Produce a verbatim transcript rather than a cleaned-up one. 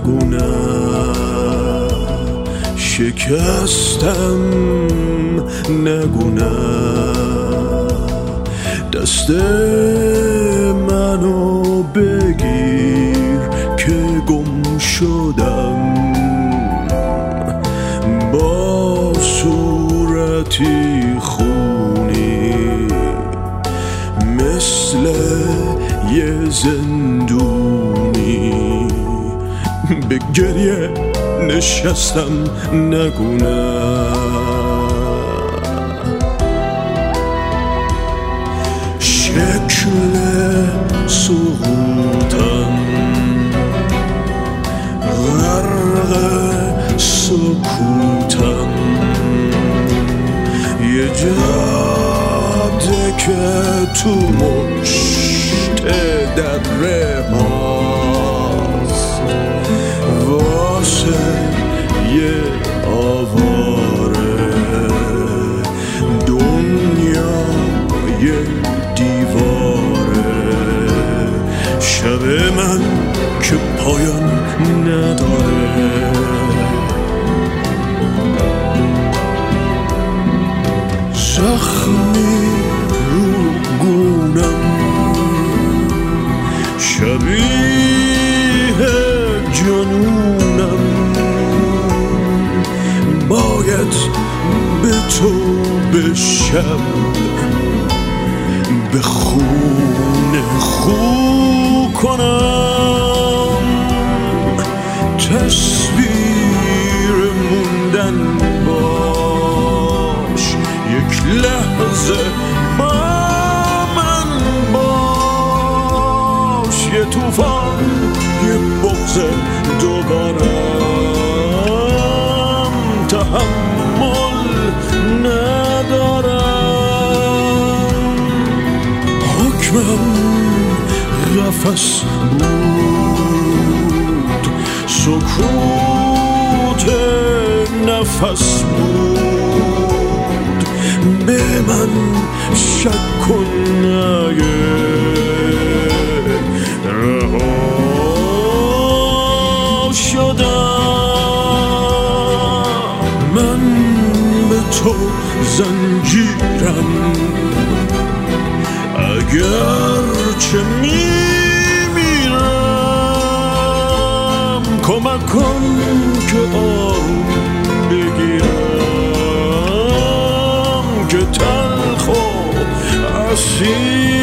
نگو نه، شکستم نگو نه، دست منو بگیر که گم شدم، با صورتی خونی مثل یه زندونی، به گریه نشستم نگو نه. شکل سقوطم غرق سکوتم، یه جاده که تو مشت دره هاست، واسه یه آواره دنیا یه دیواره، شب من که پایان نداره، زخمی رو گونم شبیه جنونم، باید به تو بشم، به خون خو کنم، تصویر موندن باش، یک لحظه با من باش، یه طوفان یه بغض دوبارم، تحمل ندارم، حکمم قفس بود، سکوت نفس بود، به من شک کن نگه، رها شدم من به تو زنجیرم، اگر چه میمیرم کمک کن که آروم بگیرم، که تلخ و اسیر